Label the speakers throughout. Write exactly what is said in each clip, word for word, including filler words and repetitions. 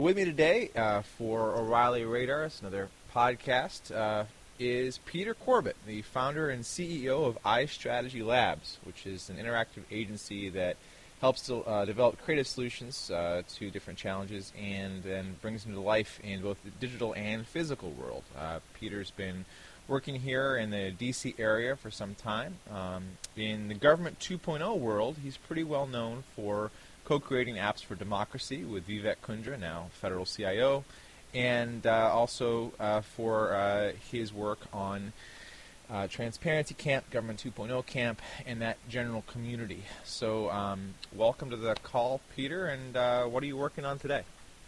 Speaker 1: With me today uh, for O'Reilly Radar, it's another podcast, uh, is Peter Corbett, the founder and C E O of iStrategy Labs, which is an interactive agency that helps to uh, develop creative solutions uh, to different challenges and then brings them to life in both the digital and physical world. Uh, Peter's been working here in the D C area for some time. Um, in the Government two point oh world, he's pretty well known for co-creating apps for democracy with Vivek Kundra, now federal C I O, and uh, also uh, for uh, his work on uh, Transparency Camp, Government two point oh Camp, and that general community. So um, welcome to the call, Peter, and uh, what are you working on today?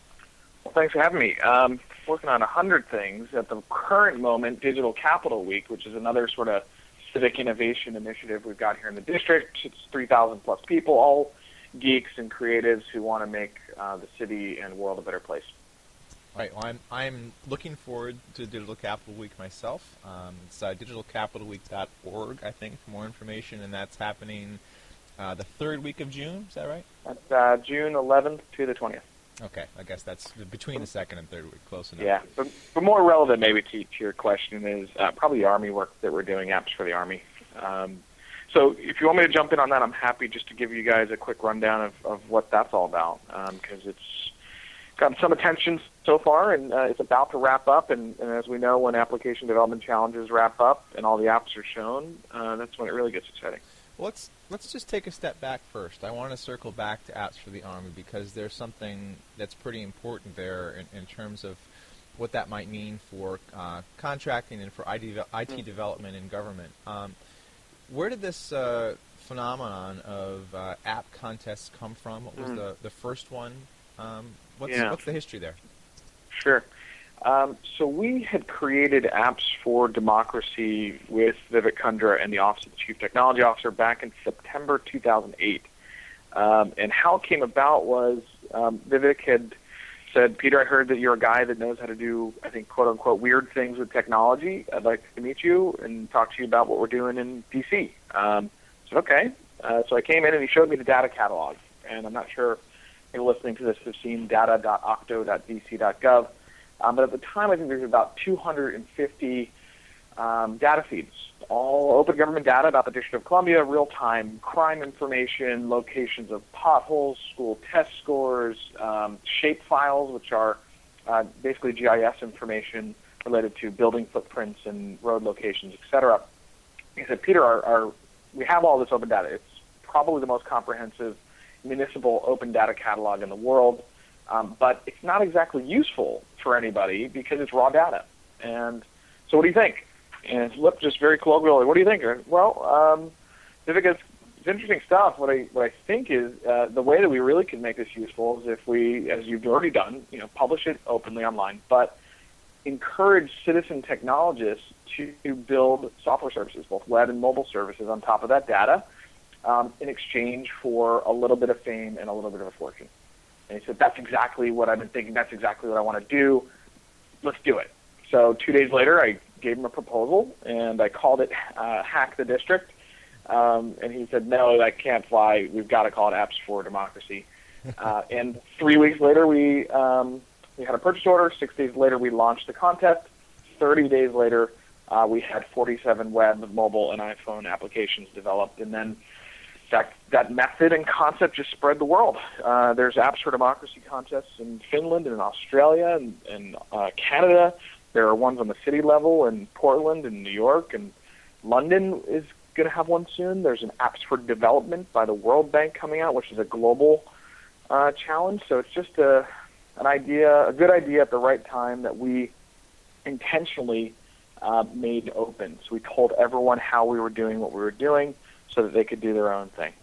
Speaker 2: Well, thanks for having me. Um, working on a hundred things. At the current moment, Digital Capital Week, which is another sort of civic innovation initiative we've got here in the district. It's three thousand plus people, all geeks and creatives who want to make uh, the city and world a better place.
Speaker 1: All right. Well, I'm I'm looking forward to Digital Capital Week myself. Um, it's uh, digital capital week dot org, I think, for more information, and that's happening uh, the third week of June. Is that right?
Speaker 2: That's uh, June eleventh to the twentieth.
Speaker 1: Okay. I guess that's between the second and third week. Close enough.
Speaker 2: Yeah. But, but more relevant, maybe, to, to your question is uh, probably the Army work that we're doing, apps for the Army. Um, So if you want me to jump in on that, I'm happy just to give you guys a quick rundown of, of what that's all about, because um, it's gotten some attention so far, and uh, it's about to wrap up. And, and as we know, when application development challenges wrap up and all the apps are shown, uh, that's when it really gets exciting.
Speaker 1: Well, let's let's just take a step back first. I want to circle back to apps for the Army because there's something that's pretty important there in, in terms of what that might mean for uh, contracting and for I T, I T mm. development in government. Um, Where did this uh, phenomenon of uh, app contests come from? What was mm. the, the first one? Um, what's,
Speaker 2: yeah.
Speaker 1: what's the history there?
Speaker 2: Sure. Um, so we had created apps for democracy with Vivek Kundra and the Office of the Chief Technology Officer back in September two thousand eight. Um, and how it came about was um, Vivek had said, Peter, I heard that you're a guy that knows how to do, I think, quote-unquote, weird things with technology. I'd like to meet you and talk to you about what we're doing in D C. Um, I said, okay. Uh, so I came in and he showed me the data catalog. And I'm not sure if you're listening to this have seen data dot octo dot d c dot gov. Um, but at the time, I think there's about two hundred fifty um, data feeds, all open government data about the District of Columbia, real-time crime information, locations of potholes, school test scores, um, shape files, which are uh, basically G I S information related to building footprints and road locations, et cetera. He said, Peter, our, our, we have all this open data. It's probably the most comprehensive municipal open data catalog in the world, um, but it's not exactly useful for anybody because it's raw data. And so what do you think? And his lip just very colloquially, what do you think? Well, um, Vivek, it's, it's interesting stuff. What I what I think is uh, the way that we really can make this useful is if we, as you've already done, you know, publish it openly online, but encourage citizen technologists to build software services, both web and mobile services, on top of that data um, in exchange for a little bit of fame and a little bit of a fortune. And he said, that's exactly what I've been thinking. That's exactly what I want to do. Let's do it. So two days later, I gave him a proposal, and I called it uh, Hack the District. Um, and he said, no, that can't fly. We've got to call it Apps for Democracy. uh, and three weeks later, we um, we had a purchase order. Six days later, we launched the contest. thirty days later, uh, we had forty-seven web, mobile, and iPhone applications developed. And then that, that method and concept just spread the world. Uh, there's Apps for Democracy contests in Finland and in Australia and, and uh, Canada. There are ones on the city level in Portland and New York, and London is going to have one soon. There's an Apps for Development by the World Bank coming out, which is a global uh, challenge. So it's just a, an idea, a good idea at the right time that we intentionally uh, made open. So we told everyone how we were doing what we were doing so that they could do their own thing.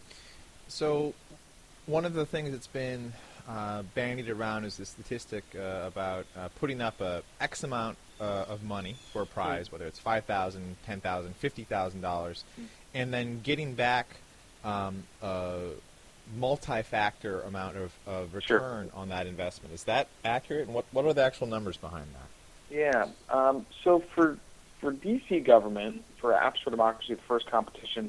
Speaker 1: So one of the things that's been uh, bandied around is the statistic uh, about uh, putting up a X amount uh, of money for a prize, mm. whether it's five thousand dollars, ten thousand dollars, fifty thousand dollars, mm. and then getting back um, a multi-factor amount of, of return
Speaker 2: sure.
Speaker 1: on that investment. Is that accurate? And what, what are the actual numbers behind that?
Speaker 2: Yeah. Um, so for for D C government, for Apps for Democracy, the first competition,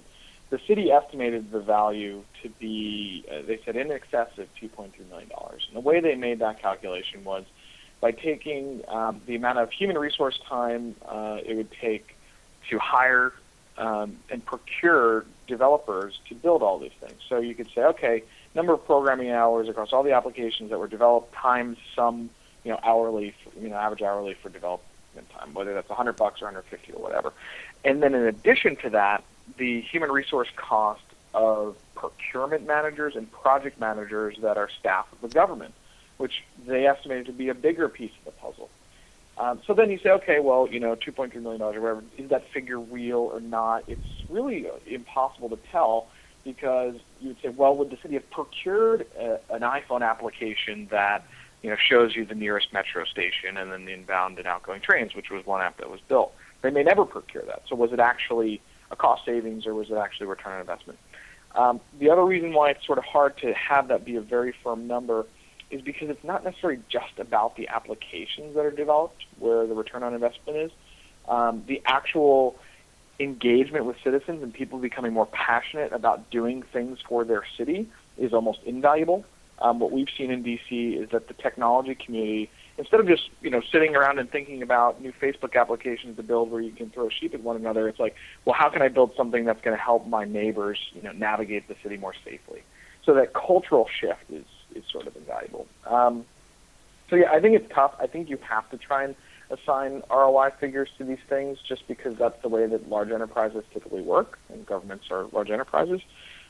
Speaker 2: the city estimated the value to be, uh, they said, in excess of two point three million dollars. And the way they made that calculation was by taking um, the amount of human resource time uh, it would take to hire um, and procure developers to build all these things. So you could say, okay, number of programming hours across all the applications that were developed times some, you know, hourly, you know, average hourly for development time, whether that's one hundred bucks or one hundred fifty or whatever. And then in addition to that, the human resource cost of procurement managers and project managers that are staff of the government, which they estimated to be a bigger piece of the puzzle. Um, so then you say, okay, well, you know, two point three million dollars or whatever, is that figure real or not? It's really impossible to tell because you would say, well, would the city have procured a, an iPhone application that, you know, shows you the nearest metro station and then the inbound and outgoing trains, which was one app that was built? They may never procure that. So was it actually a cost savings or was it actually a return on investment? Um, the other reason why it's sort of hard to have that be a very firm number is because it's not necessarily just about the applications that are developed where the return on investment is. Um, the actual engagement with citizens and people becoming more passionate about doing things for their city is almost invaluable. Um, what we've seen in D C is that the technology community, instead of just, you know, sitting around and thinking about new Facebook applications to build where you can throw sheep at one another, it's like, well, how can I build something that's going to help my neighbors, you know, navigate the city more safely? So that cultural shift is is sort of invaluable. Um, so yeah, I think it's tough. I think you have to try and assign R O I figures to these things just because that's the way that large enterprises typically work, and governments are large enterprises.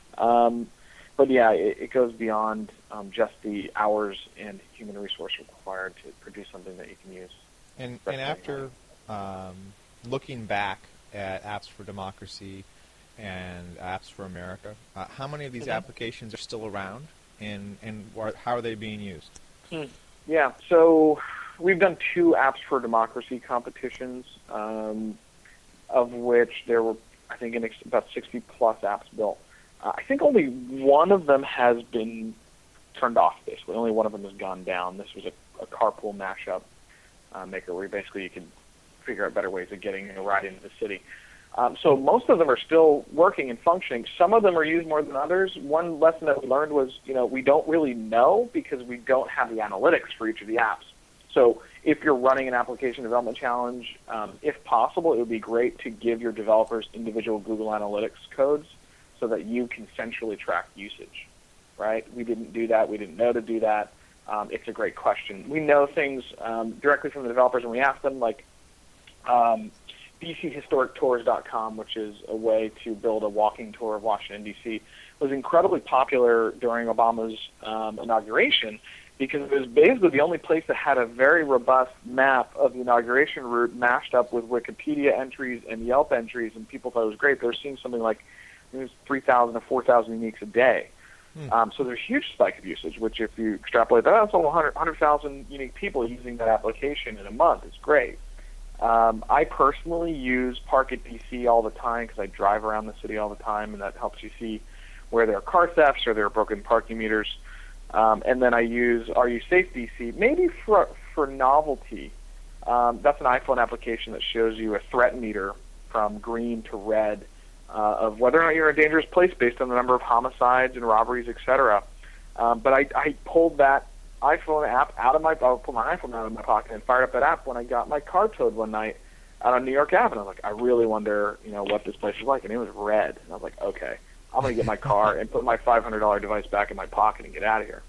Speaker 2: Um, but yeah, it, it goes beyond um, just the hours and human resource required to produce something that you can use.
Speaker 1: And, and after um, looking back at Apps for Democracy and Apps for America, uh, how many of these mm-hmm. applications are still around? And, and how are they being used?
Speaker 2: Hmm. Yeah, so we've done two Apps for Democracy competitions, um, of which there were, I think, in ex- about sixty plus apps built. Uh, I think only one of them has been turned off, basically. Only one of them has gone down. This was a, a carpool mashup uh, maker where basically you can figure out better ways of getting a ride into the city. Um, so most of them are still working and functioning. Some of them are used more than others. One lesson that we learned was, you know, we don't really know because we don't have the analytics for each of the apps. So if you're running an application development challenge, um, if possible, it would be great to give your developers individual Google Analytics codes so that you can centrally track usage, right? We didn't do that. We didn't know to do that. Um, it's a great question. We know things um, directly from the developers when we ask them, like um, D C Historic Tours dot com, which is a way to build a walking tour of Washington, D C, was incredibly popular during Obama's um, inauguration because it was basically the only place that had a very robust map of the inauguration route mashed up with Wikipedia entries and Yelp entries, and people thought it was great. They were seeing something like it was three thousand or four thousand uniques a day. Hmm. Um, so there's a huge spike of usage, which if you extrapolate that, that's almost one hundred thousand unique people using that application in a month. It's great. Um, I personally use Park at D C all the time because I drive around the city all the time, and that helps you see where there are car thefts or there are broken parking meters. Um, and then I use Are You Safe D C, maybe for for novelty. Um, that's an iPhone application that shows you a threat meter from green to red uh, of whether or not you're in a dangerous place based on the number of homicides and robberies, et cetera. Um, but I, I pulled that iPhone app out of my, I pulled my iPhone out of my pocket and fired up that app when I got my car towed one night out on New York Avenue. I was like, I really wonder, you know, what this place is like, and it was red. And I was like, okay, I'm going to get my car and put my five hundred dollars device back in my pocket and get out of here.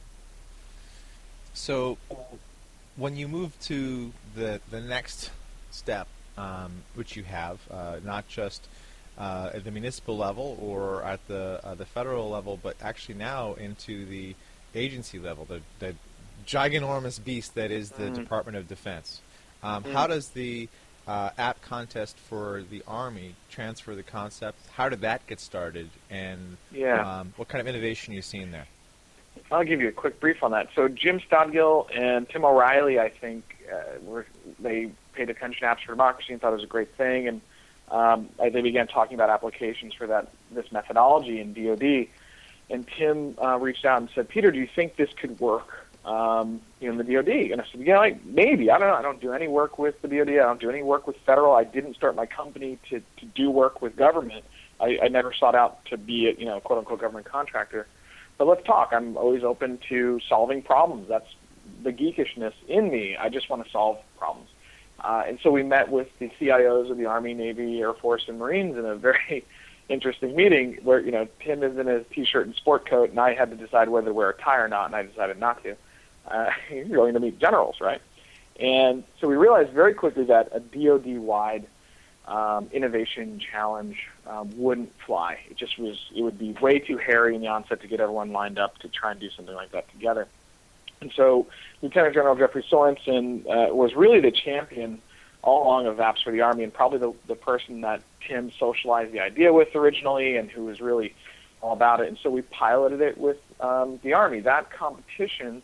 Speaker 1: So, when you move to the the next step, um, which you have, uh, not just uh, at the municipal level or at the uh, the federal level, but actually now into the agency level, the, the giganormous beast that is the mm. Department of Defense. Um, mm. How does the uh, app contest for the Army transfer the concept? How did that get started, and
Speaker 2: yeah.
Speaker 1: um, what kind of innovation are you seeing there?
Speaker 2: I'll give you a quick brief on that. So Jim Stodgill and Tim O'Reilly, I think, uh, were they paid attention to Apps for Democracy and thought it was a great thing, and um, they began talking about applications for that this methodology in D O D. And Tim uh, reached out and said, Peter, do you think this could work um, in the D O D? And I said, yeah, like, maybe. I don't know. I don't do any work with the D O D. I don't do any work with federal. I didn't start my company to, to do work with government. I, I never sought out to be a, you know, quote unquote government contractor. But let's talk. I'm always open to solving problems. That's the geekishness in me. I just want to solve problems. Uh, and so we met with the C I Os of the Army, Navy, Air Force, and Marines in a very interesting meeting where, you know, Tim is in his T-shirt and sport coat, and I had to decide whether to wear a tie or not, and I decided not to. Uh, you're going to meet generals, right? And so we realized very quickly that a D O D-wide um, innovation challenge um, wouldn't fly. It just was, it would be way too hairy in the onset to get everyone lined up to try and do something like that together. And so Lieutenant General Jeffrey Sorensen uh, was really the champion all along of Apps for the Army, and probably the, the person that Tim socialized the idea with originally and who was really all about it. And so we piloted it with um, the Army. That competition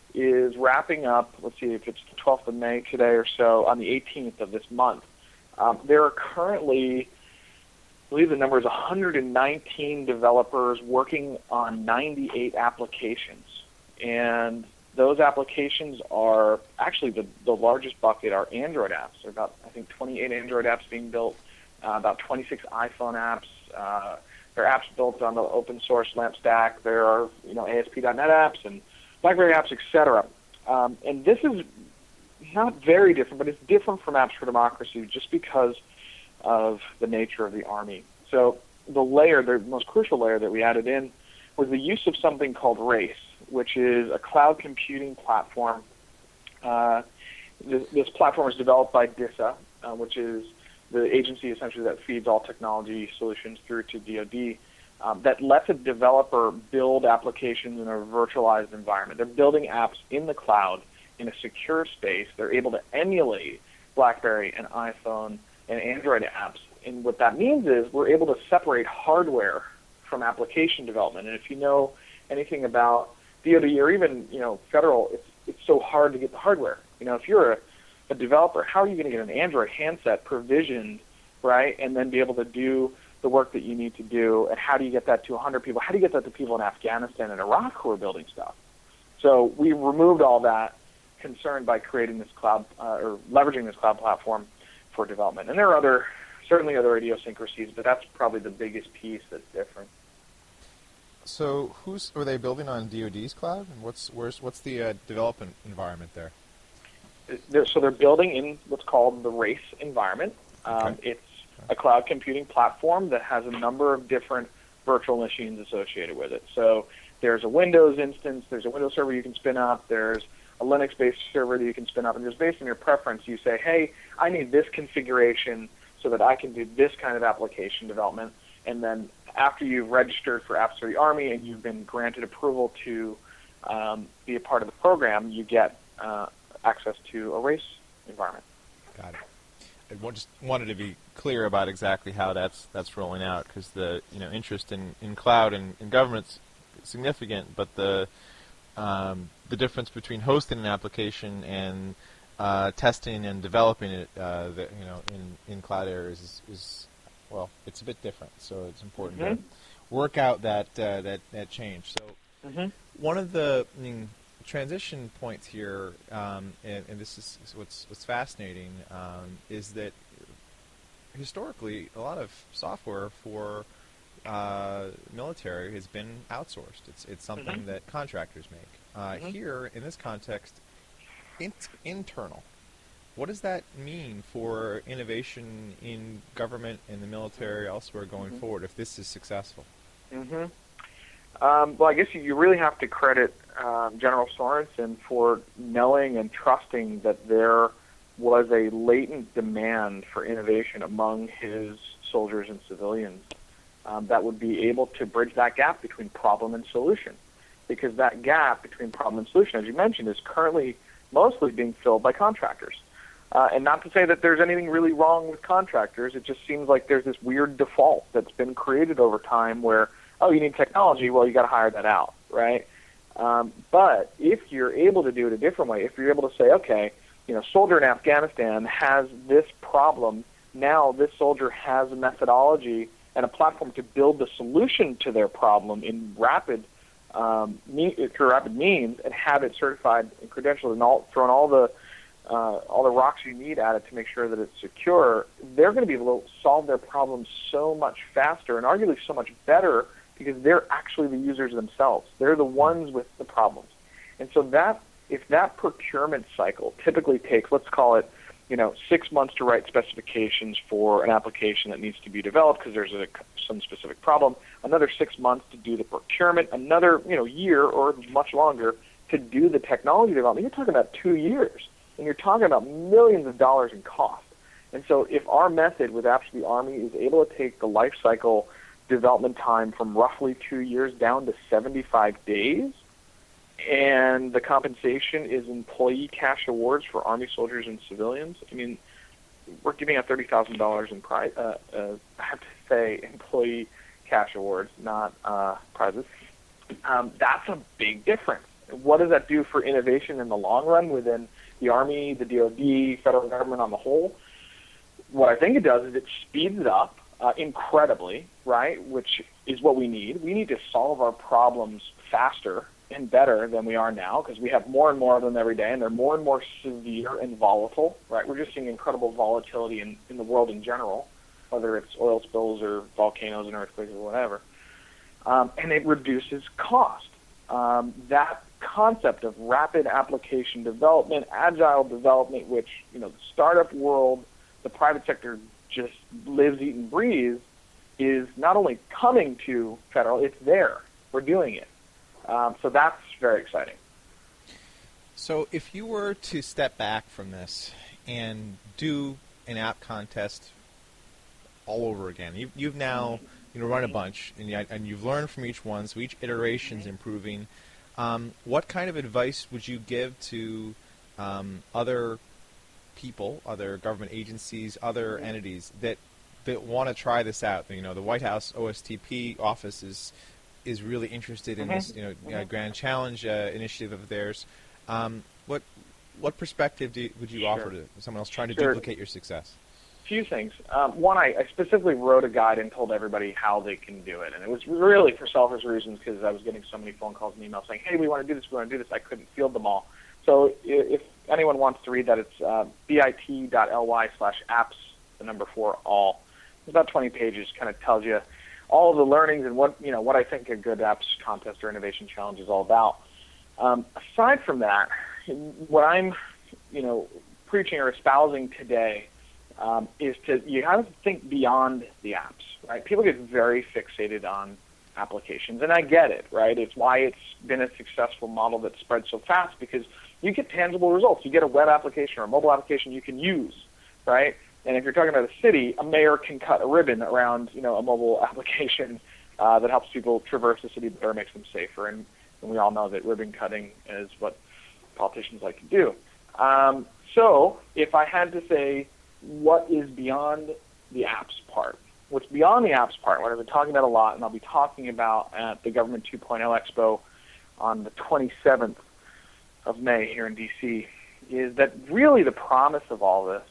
Speaker 2: is wrapping up, let's see if it's the twelfth of May today or so, on the eighteenth of this month. Um, there are currently, I believe the number is one hundred nineteen developers working on ninety-eight applications. And those applications are actually the, the largest bucket are Android apps. There are about, I think, twenty-eight Android apps being built, uh, about twenty-six iPhone apps. Uh, there are apps built on the open source LAMP stack. There are, you know, A S P dot net apps and BlackBerry apps, et cetera. Um, and this is not very different, but it's different from Apps for Democracy just because of the nature of the Army. So the layer, the most crucial layer that we added in was the use of something called RACE, which is a cloud computing platform. Uh, this, this platform is developed by DISA, uh, which is the agency essentially that feeds all technology solutions through to D O D, um, that lets a developer build applications in a virtualized environment. They're building apps in the cloud in a secure space. They're able to emulate BlackBerry and iPhone and Android apps. And what that means is we're able to separate hardware from application development. And if you know anything about D O D or even, you know, federal, it's it's so hard to get the hardware. You know, if you're a, a developer, how are you going to get an Android handset provisioned, right, and then be able to do the work that you need to do? And how do you get that to one hundred people? How do you get that to people in Afghanistan and Iraq who are building stuff? So we removed all that concern by creating this cloud uh, or leveraging this cloud platform for development. And there are other, certainly other idiosyncrasies, but that's probably the biggest piece that's different.
Speaker 1: So, who's are they building on D O D's cloud, and what's where's what's the uh, development environment there?
Speaker 2: They're, so they're building in what's called the RACE environment. Um,
Speaker 1: Okay.
Speaker 2: It's a cloud computing platform that has a number of different virtual machines associated with it. So there's a Windows instance, there's a Windows server you can spin up, there's a Linux-based server that you can spin up, and just based on your preference, you say, hey, I need this configuration so that I can do this kind of application development, and then after you've registered for Apps for the Army and you've been granted approval to um, be a part of the program, you get uh, access to a RACE environment.
Speaker 1: Got it. I wa- just wanted to be clear about exactly how that's that's rolling out, because the you know interest in, in cloud and in government's significant, but the um, the difference between hosting an application and uh, testing and developing it, uh, the, you know, in, in cloud areas is, is well, it's a bit different. So it's important
Speaker 2: Mm-hmm.
Speaker 1: to work out that uh, that that change. So
Speaker 2: Mm-hmm.
Speaker 1: one of the I mean, transition points here, um, and, and this is what's what's fascinating, um, is that historically a lot of software for uh, military has been outsourced. It's it's something
Speaker 2: Mm-hmm.
Speaker 1: that contractors make. Uh,
Speaker 2: Mm-hmm.
Speaker 1: Here, in this context, it's internal. What does that mean for innovation in government and the military elsewhere going
Speaker 2: Mm-hmm.
Speaker 1: forward if this is successful?
Speaker 2: Mm-hmm. Um, well, I guess you, you really have to credit um, General Sorensen for knowing and trusting that there was a latent demand for innovation among his soldiers and civilians um, that would be able to bridge that gap between problem and solution. Because that gap between problem and solution, as you mentioned, is currently mostly being filled by contractors. Uh, and not to say that there's anything really wrong with contractors, it just seems like there's this weird default that's been created over time where, oh, you need technology, well, you got to hire that out, right? Um, but if you're able to do it a different way, if you're able to say, okay, you know, soldier in Afghanistan has this problem, now this soldier has a methodology and a platform to build the solution to their problem in rapid um, me- through rapid means and have it certified and credentialed and all, thrown all the uh, all the rocks you need added to make sure that it's secure, they're going to be able to solve their problems so much faster and arguably so much better because they're actually the users themselves. They're the ones with the problems. And so that, if that procurement cycle typically takes, let's call it, you know, six months to write specifications for an application that needs to be developed because there's a, some specific problem, another six months to do the procurement, another, you know, year or much longer to do the technology development, you're talking about two years. And you're talking about millions of dollars in cost. And so if our method with Apps for the Army is able to take the life cycle development time from roughly two years down to seventy-five days, and the compensation is employee cash awards for Army soldiers and civilians, I mean, we're giving out thirty thousand dollars in prize, uh, uh, I have to say employee cash awards, not uh, prizes. Um, that's a big difference. What does that do for innovation in the long run within the Army, the D O D, federal government on the whole? What I think it does is it speeds it up uh, incredibly, right, which is what we need. We need to solve our problems faster and better than we are now because we have more and more of them every day, and they're more and more severe and volatile, right? We're just seeing incredible volatility in, in the world in general, whether it's oil spills or volcanoes and earthquakes or whatever. Um, and it reduces cost. Um, that concept of rapid application development, agile development, which, you know, the startup world, the private sector just lives, eats, and breathes, is not only coming to federal, it's there. We're doing it. Um, so that's very exciting.
Speaker 1: So if you were to step back from this and do an app contest all over again, you, you've now you know run a bunch, and, you, and you've learned from each one, so each iteration's improving. Um, what kind of advice would you give to um, other people, other government agencies, other entities that that want to try this out? You know, the White House O S T P office is is really interested in mm-hmm. this, you know, mm-hmm. uh, Grand Challenge uh, initiative of theirs. Um, what what perspective do you, would you sure. offer to someone else trying to sure. duplicate your success?
Speaker 2: Few things. Um, one, I, I specifically wrote a guide and told everybody how they can do it, and it was really for selfish reasons because I was getting so many phone calls and emails saying, "Hey, we want to do this, we want to do this." I couldn't field them all. So if anyone wants to read that, it's uh, bit.ly slash apps, the number four, all. It's about twenty pages, kind of tells you all of the learnings and what, you know, what I think a good apps contest or innovation challenge is all about. Um, aside from that, what I'm, you know, preaching or espousing today um, is to, you have to think beyond the apps, right? People get very fixated on applications, and I get it, right? It's why it's been a successful model that spread so fast, because you get tangible results. You get a web application or a mobile application you can use, right? And if you're talking about a city, a mayor can cut a ribbon around, you know, a mobile application uh, that helps people traverse the city better, makes them safer. And, and we all know that ribbon cutting is what politicians like to do. Um, so if I had to say what is beyond the apps part, what's beyond the apps part, what I've been talking about a lot, and I'll be talking about at the Government two point oh Expo on the twenty-seventh of May here in D C, is that really the promise of all this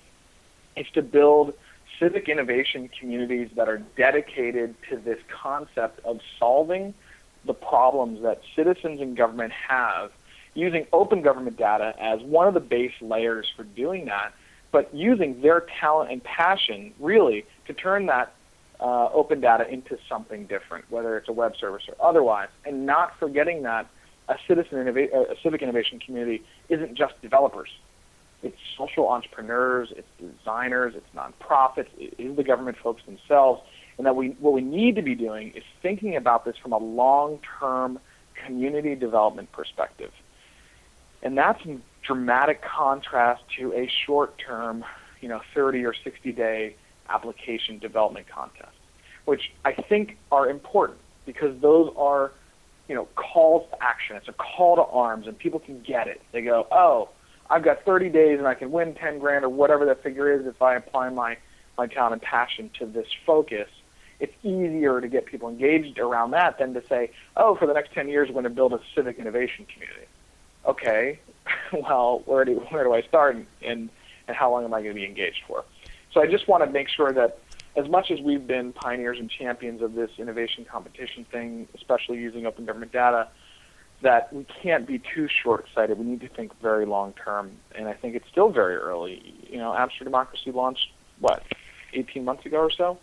Speaker 2: is to build civic innovation communities that are dedicated to this concept of solving the problems that citizens and government have, using open government data as one of the base layers for doing that, but using their talent and passion really to turn that uh, open data into something different, whether it's a web service or otherwise, and not forgetting that a citizen innova- a civic innovation community isn't just developers. It's social entrepreneurs, it's designers, it's nonprofits, it is the government folks themselves, and that we what we need to be doing is thinking about this from a long-term community development perspective. And that's in dramatic contrast to a short-term, you know, thirty or sixty-day application development contest, which I think are important because those are, you know, calls to action. It's a call to arms, and people can get it. They go, oh, I've got thirty days and I can win ten grand or whatever that figure is if I apply my, my talent and passion to this focus. It's easier to get people engaged around that than to say, oh, for the next ten years, we're going to build a civic innovation community. Okay, well, where do, where do I start, and, and, and how long am I going to be engaged for? So I just want to make sure that as much as we've been pioneers and champions of this innovation competition thing, especially using open government data, that we can't be too short-sighted. We need to think very long-term, and I think it's still very early. You know, Apps for Democracy launched, what, eighteen months ago or so?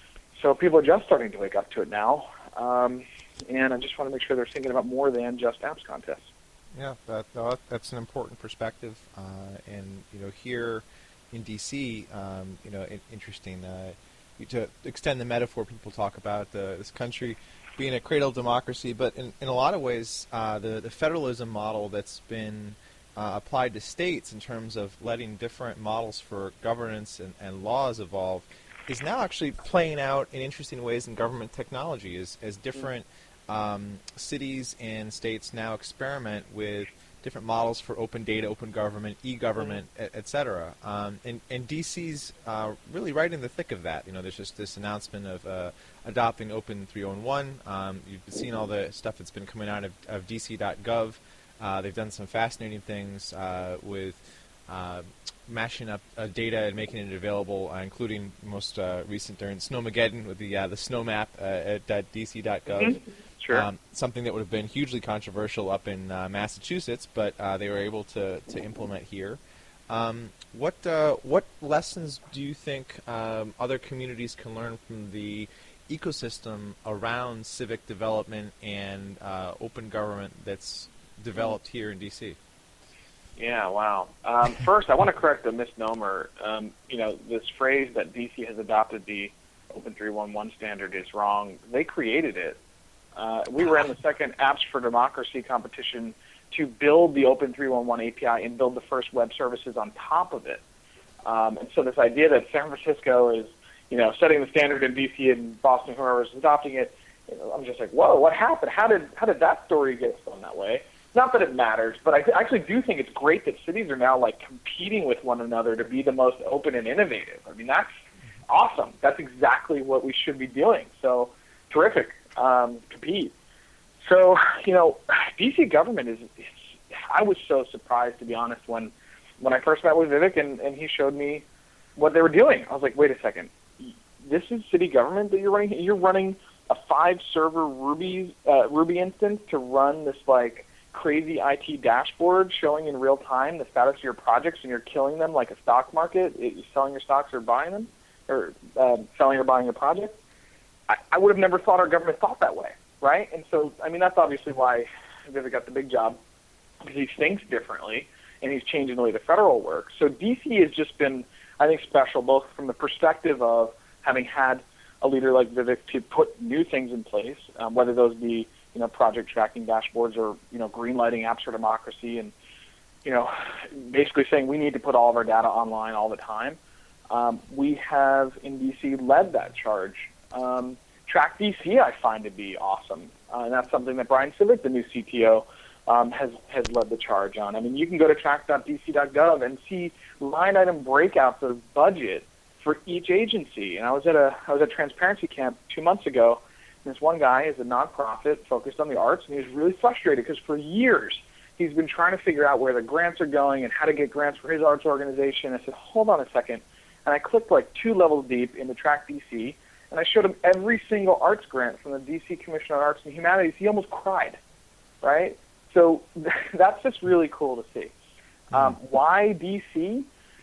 Speaker 2: So people are just starting to wake up to it now, um, and I just want to make sure they're thinking about more than just apps contests.
Speaker 1: Yeah, that, uh, that's an important perspective, uh, and you know, here in D C, um, you know, it, interesting uh, to extend the metaphor. People talk about uh, this country being a cradle of democracy, but in, in a lot of ways, uh, the the federalism model that's been uh, applied to states in terms of letting different models for governance and, and laws evolve is now actually playing out in interesting ways in government technology as as different Um, cities and states now experiment with different models for open data, open government, e-government, et, et cetera. Um, and, and D C's uh, really right in the thick of that. You know, there's just this announcement of uh, adopting Open three oh one. Um, you've seen all the stuff that's been coming out of, of D C dot gov. Uh, they've done some fascinating things uh, with uh, mashing up uh, data and making it available, uh, including most uh, recent during Snowmageddon with the uh, the snow map uh, at, at D C dot gov.
Speaker 2: Mm-hmm. Sure.
Speaker 1: Um, something that would have been hugely controversial up in uh, Massachusetts, but uh, they were able to, to implement here. Um, what uh, what lessons do you think um, other communities can learn from the ecosystem around civic development and uh, open government that's developed here in D C?
Speaker 2: Yeah, wow. Um, first, I want to correct a misnomer. Um, you know, this phrase that D C has adopted the Open three eleven standard is wrong. They created it. Uh, we ran the second Apps for Democracy competition to build the Open three eleven A P I and build the first web services on top of it. Um, and so this idea that San Francisco is, you know, setting the standard in D C and Boston, whoever is adopting it, you know, I'm just like, whoa, what happened? How did how did that story get spun that way? Not that it matters, but I th- actually do think it's great that cities are now like competing with one another to be the most open and innovative. I mean, that's awesome. That's exactly what we should be doing. So terrific. Um, compete. So, you know, D C government is, is, I was so surprised, to be honest, when when I first met with Vivek and, and he showed me what they were doing. I was like, wait a second. This is city government that you're running? You're running a five-server Ruby, uh, Ruby instance to run this, like, crazy I T dashboard showing in real time the status of your projects, and you're killing them like a stock market. You're selling your stocks or buying them, or uh, selling or buying a project. I, I would have never thought our government thought that way, right? And so, I mean, that's obviously why Vivek got the big job, because he thinks differently, and he's changing the way the federal works. So D C has just been, I think, special, both from the perspective of having had a leader like Vivek to put new things in place, um, whether those be, you know, project tracking dashboards or, you know, greenlighting Apps for Democracy and, you know, basically saying we need to put all of our data online all the time. Um, we have, in D C, led that charge. Um, Track D C I find to be awesome, uh, and that's something that Brian Civic, the new C T O, um, has has led the charge on. I mean, you can go to track dot D C dot gov and see line item breakouts of budget for each agency. And I was at a I was at Transparency Camp two months ago, and this one guy is a nonprofit focused on the arts, and he was really frustrated because for years he's been trying to figure out where the grants are going and how to get grants for his arts organization. I said, hold on a second, and I clicked like two levels deep into Track D C. And I showed him every single arts grant from the D C Commission on Arts and Humanities. He almost cried, right? So that's just really cool to see. Um, why D C?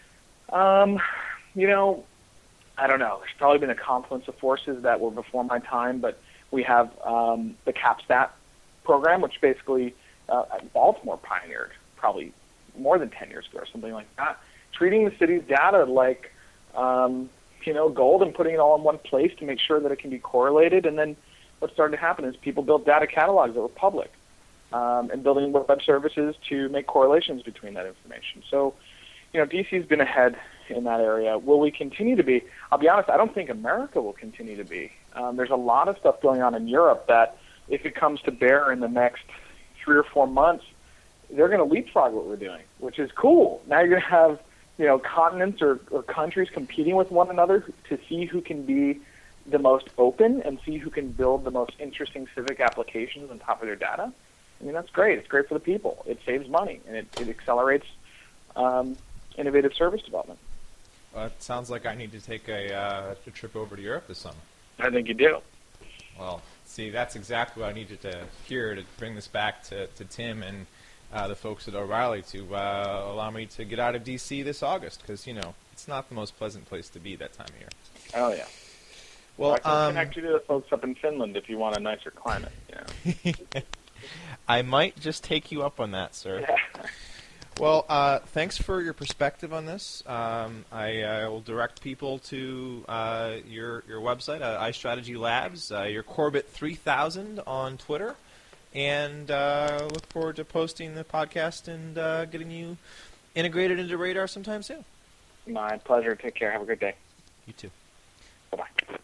Speaker 2: Um, you know, I don't know. There's probably been a confluence of forces that were before my time, but we have um, the CapStat program, which basically uh, Baltimore pioneered probably more than ten years ago or something like that, treating the city's data like um, – you know, gold and putting it all in one place to make sure that it can be correlated. And then what started to happen is people built data catalogs that were public um, and building web services to make correlations between that information. So, you know, D C's been ahead in that area. Will we continue to be? I'll be honest, I don't think America will continue to be. Um, there's a lot of stuff going on in Europe that if it comes to bear in the next three or four months, they're going to leapfrog what we're doing, which is cool. Now you're going to have, you know, continents or, or countries competing with one another to see who can be the most open and see who can build the most interesting civic applications on top of their data. I mean, that's great. It's great for the people. It saves money, and it, it accelerates um, innovative service development.
Speaker 1: Well, it sounds like I need to take a, uh, a trip over to Europe this summer.
Speaker 2: I think you do.
Speaker 1: Well, See, that's exactly what I needed to hear to bring this back to, to Tim and uh, the folks at O'Reilly to uh, allow me to get out of D C this August, because, you know, it's not the most pleasant place to be that time of year.
Speaker 2: Oh, yeah.
Speaker 1: Well,
Speaker 2: I can
Speaker 1: um,
Speaker 2: connect you to the folks up in Finland if you want a nicer climate. You know.
Speaker 1: I might just take you up on that, sir.
Speaker 2: Yeah.
Speaker 1: Well, uh, thanks for your perspective on this. Um, I uh, will direct people to uh, your your website, uh, iStrategy Labs, uh, your Corbett three thousand on Twitter, and uh, look forward to posting the podcast and uh, getting you integrated into Radar sometime soon.
Speaker 2: My pleasure. Take care. Have a good day.
Speaker 1: You too.
Speaker 2: Bye-bye.